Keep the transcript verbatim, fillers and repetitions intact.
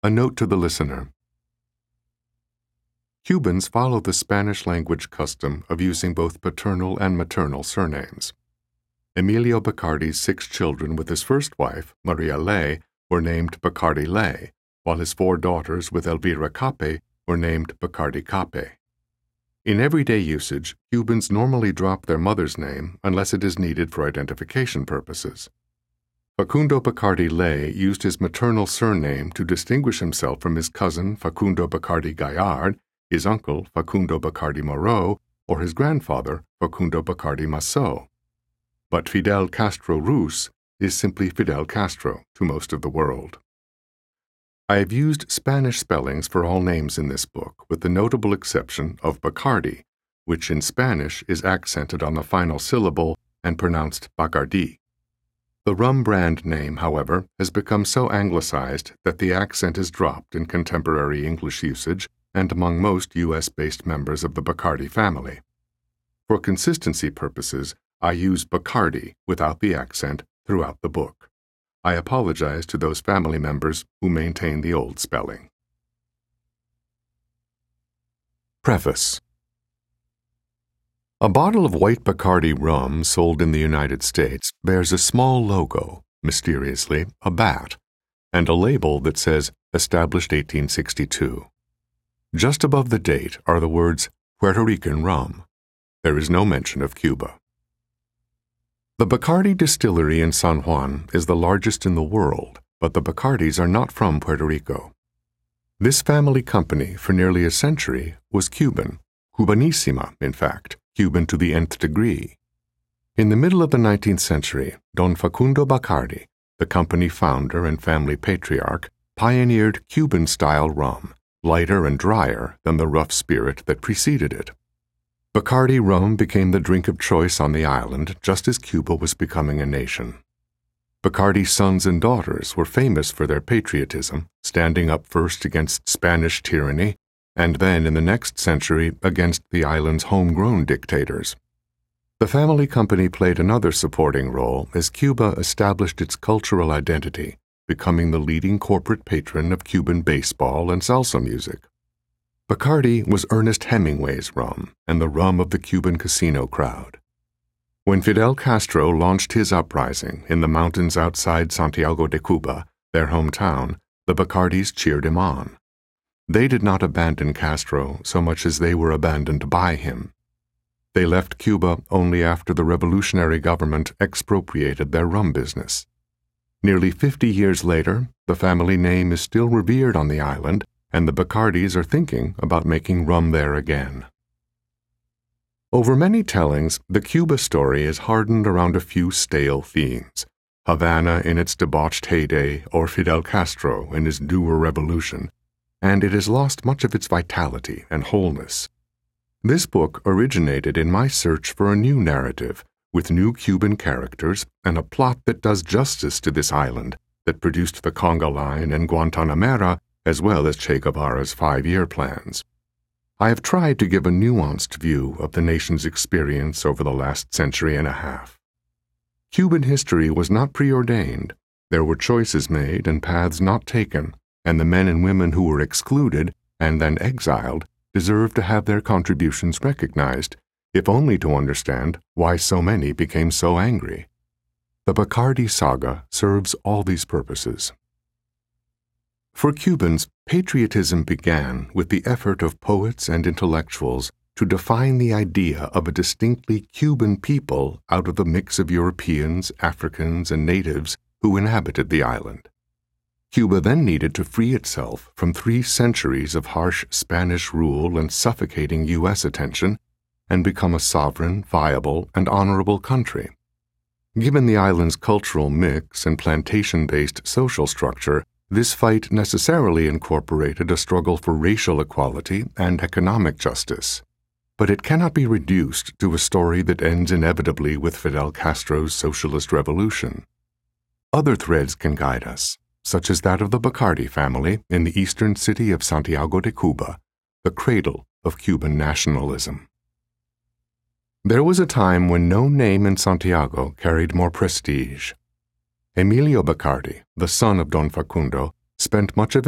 A note to the listener. Cubans follow the Spanish-language custom of using both paternal and maternal surnames. Emilio Bacardi's six children with his first wife, Maria Ley, were named Bacardi Ley, while his four daughters with Elvira Cape were named Bacardi Cape. In everyday usage, Cubans normally drop their mother's name unless it is needed for identification purposes. Facundo Bacardi Ley used his maternal surname to distinguish himself from his cousin Facundo Bacardi Gallard, his uncle Facundo Bacardi Moreau, or his grandfather Facundo Bacardi Massot. But Fidel Castro Ruz is simply Fidel Castro to most of the world. I have used Spanish spellings for all names in this book, with the notable exception of Bacardi, which in Spanish is accented on the final syllable and pronounced Bacardi. The rum brand name, however, has become so anglicized that the accent is dropped in contemporary English usage and among most U S-based members of the Bacardi family. For consistency purposes, I use Bacardi without the accent throughout the book. I apologize to those family members who maintain the old spelling. Preface. A bottle of white Bacardi rum sold in the United States bears a small logo, mysteriously a bat, and a label that says established eighteen sixty-two. Just above the date are the words Puerto Rican rum. There is no mention of Cuba. The Bacardi distillery in San Juan is the largest in the world, but the Bacardis are not from Puerto Rico. This family company for nearly a century was Cuban, Cubanissima, in fact, Cuban to the nth degree. In the middle of the nineteenth century, Don Facundo Bacardi, the company founder and family patriarch, pioneered Cuban-style rum, lighter and drier than the rough spirit that preceded it. Bacardi rum became the drink of choice on the island just as Cuba was becoming a nation. Bacardi's sons and daughters were famous for their patriotism, standing up first against Spanish tyranny, and then in the next century against the island's homegrown dictators. The family company played another supporting role as Cuba established its cultural identity, becoming the leading corporate patron of Cuban baseball and salsa music. Bacardi was Ernest Hemingway's rum and the rum of the Cuban casino crowd. When Fidel Castro launched his uprising in the mountains outside Santiago de Cuba, their hometown, the Bacardis cheered him on. They did not abandon Castro so much as they were abandoned by him. They left Cuba only after the revolutionary government expropriated their rum business. Nearly fifty years later, the family name is still revered on the island, and the Bacardis are thinking about making rum there again. Over many tellings, the Cuba story is hardened around a few stale themes: Havana in its debauched heyday or Fidel Castro in his dour revolution, and it has lost much of its vitality and wholeness. This book originated in my search for a new narrative, with new Cuban characters and a plot that does justice to this island that produced the Conga Line and Guantanamera, as well as Che Guevara's five-year plans. I have tried to give a nuanced view of the nation's experience over the last century and a half. Cuban history was not preordained. There were choices made and paths not taken, and the men and women who were excluded and then exiled deserve to have their contributions recognized, if only to understand why so many became so angry. The Bacardi saga serves all these purposes. For Cubans, patriotism began with the effort of poets and intellectuals to define the idea of a distinctly Cuban people out of the mix of Europeans, Africans, and natives who inhabited the island. Cuba then needed to free itself from three centuries of harsh Spanish rule and suffocating U S attention and become a sovereign, viable, and honorable country. Given the island's cultural mix and plantation-based social structure, this fight necessarily incorporated a struggle for racial equality and economic justice. But it cannot be reduced to a story that ends inevitably with Fidel Castro's socialist revolution. Other threads can guide us, such as that of the Bacardi family in the eastern city of Santiago de Cuba, the cradle of Cuban nationalism. There was a time when no name in Santiago carried more prestige. Emilio Bacardi, the son of Don Facundo, spent much of his